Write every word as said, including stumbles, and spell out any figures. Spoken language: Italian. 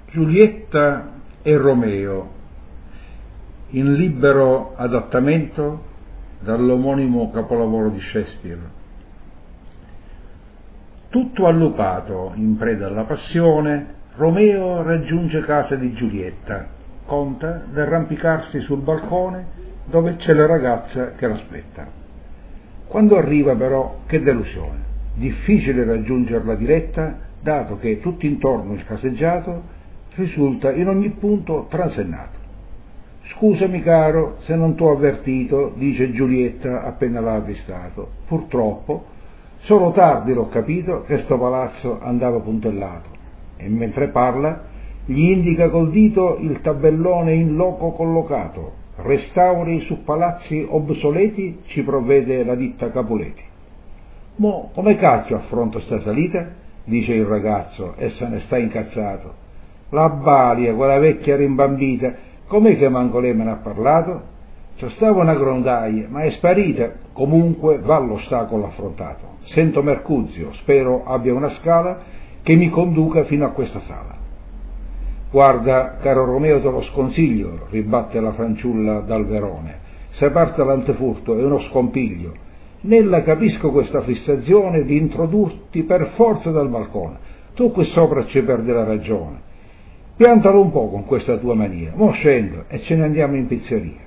Giulietta e Romeo, in libero adattamento dall'omonimo capolavoro di Shakespeare. Tutto allupato, in preda alla passione, Romeo raggiunge casa di Giulietta, conta d'arrampicarsi sul balcone dove c'è la ragazza che l'aspetta. Quando arriva però, che delusione, difficile raggiungerla diretta, dato che tutto intorno il caseggiato risulta in ogni punto transennato. «Scusami caro se non t'ho avvertito», dice Giulietta appena l'ha avvistato. «Purtroppo, solo tardi l'ho capito che sto palazzo andava puntellato». E mentre parla, gli indica col dito il tabellone in loco collocato. «Restauri su palazzi obsoleti ci provvede la ditta Capuleti». «Mo come cacchio affronto sta salita?» dice il ragazzo e se ne sta incazzato. «La balia, quella vecchia rimbambita, com'è che manco lei me ne ha parlato? C'è stava una grondaia, ma è sparita. Comunque va l'ostacolo affrontato. Sento Mercuzio, spero abbia una scala che mi conduca fino a questa sala». «Guarda, caro Romeo, te lo sconsiglio», ribatte la fanciulla dal Verone. «Se parte l'antefurto è uno scompiglio. Nella capisco questa fissazione di introdurti per forza dal balcone. Tu qui sopra ci perdi la ragione. Piantalo un po' con questa tua mania, mo scendo e ce ne andiamo in pizzeria».